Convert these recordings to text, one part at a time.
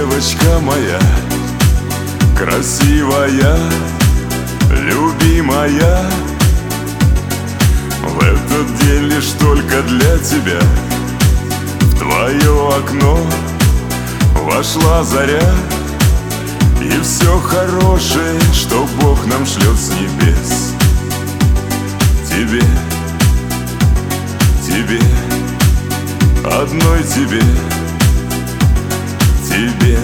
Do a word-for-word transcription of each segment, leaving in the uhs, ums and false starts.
девочка моя, красивая, любимая. В этот день лишь только для тебя в твое окно вошла заря. И все хорошее, что Бог нам шлет с небес, тебе, тебе, одной тебе, тебе.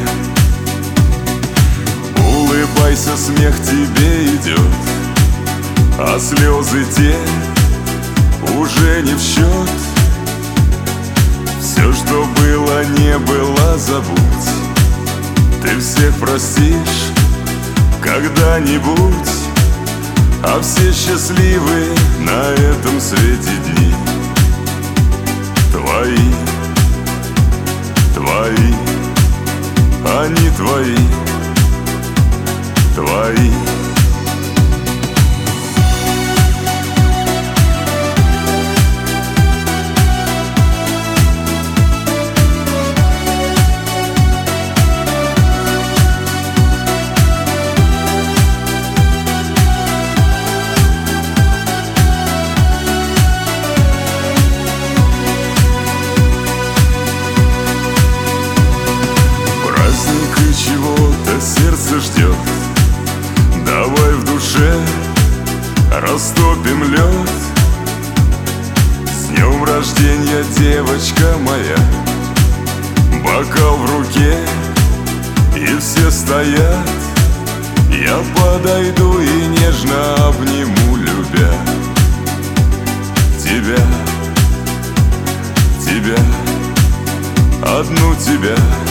Улыбайся, смех тебе идет, а слезы те уже не в счет. Все, что было, не было, забудь. Ты всех простишь когда-нибудь, а все счастливы на этом свете дни твои, твои, они твои, твои. Чего-то сердце ждет, давай в душе растопим лед. С днем рождения, девочка моя, бокал в руке и все стоят. Я подойду и нежно обниму, любя тебя, тебя, одну тебя.